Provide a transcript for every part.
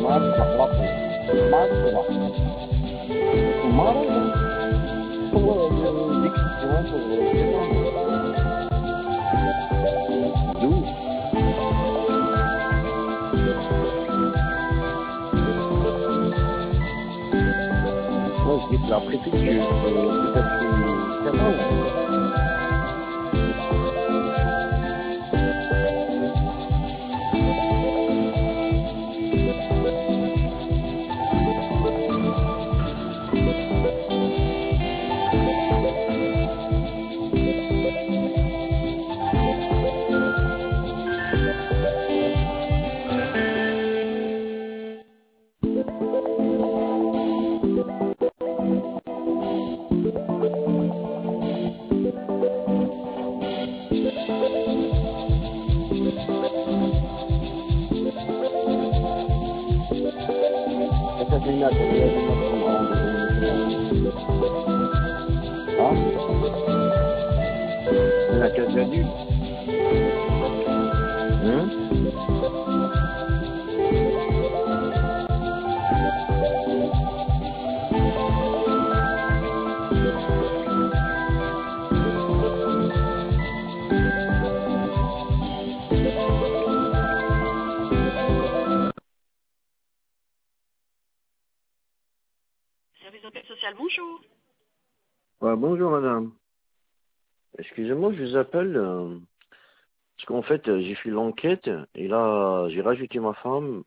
Marca 4. Marca. Marca. Pour l'excision, d'où moi je dis que la préfecture, peut-être c'est mal. Katrina, on a déjà vu. Service d'enquête sociale, bonjour. Bonjour madame. Excusez-moi, je vous appelle parce qu'en fait j'ai fait l'enquête et là j'ai rajouté ma femme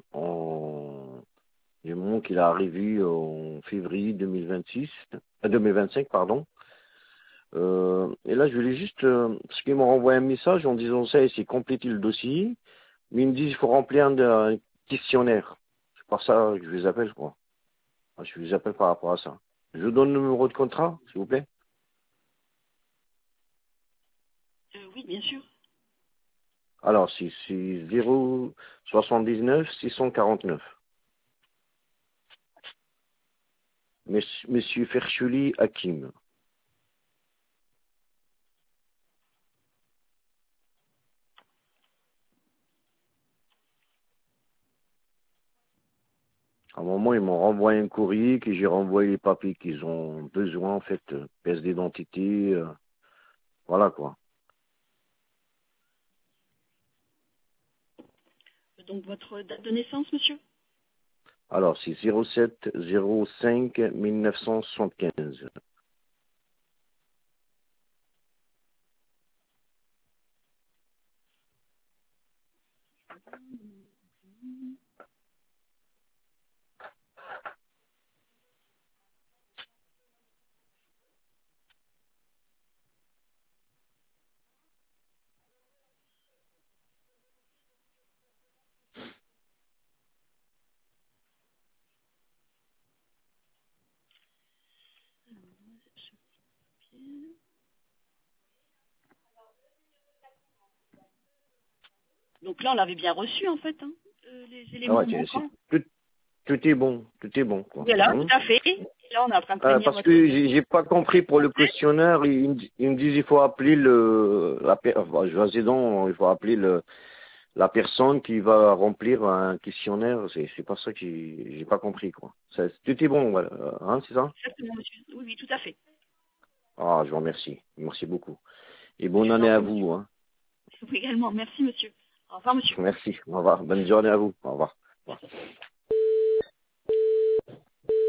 du moment qu'il est arrivé en février 2025 pardon. Et là je voulais juste parce qu'ils m'ont renvoyé un message en disant ça et c'est compléter le dossier, mais ils me disent il faut remplir un questionnaire. C'est pour ça que je vous appelle quoi. Je vous appelle par rapport à ça. Je vous donne le numéro de contrat, s'il vous plaît. Oui, bien sûr. Alors, c'est 079 649. Monsieur Ferchuli Hakim. À un moment, ils m'ont renvoyé un courrier que j'ai renvoyé les papiers qu'ils ont besoin, en fait, pièce d'identité, voilà quoi. Donc, votre date de naissance, monsieur? Alors, c'est 07 05 1975. Donc là, on l'avait bien reçu, en fait, hein, les Ah ouais, éléments manquants. tout est bon, quoi. Voilà, tout à fait. Et là, on est en train de prévenir Parce votre que j'ai pas compris pour le questionnaire, ils me disent il faut appeler il faut appeler la personne qui va remplir un questionnaire. C'est pas ça que j'ai pas compris quoi. Tout est bon, voilà. Hein, c'est ça? Exactement, monsieur. Oui, oui, tout à fait. Ah, je vous remercie. Merci beaucoup. Et Je bonne vous en année à prie, monsieur. vous. Hein. Vous également. Merci, monsieur. Au revoir, monsieur. Merci. Au revoir. Bonne journée à vous. Au revoir. Merci.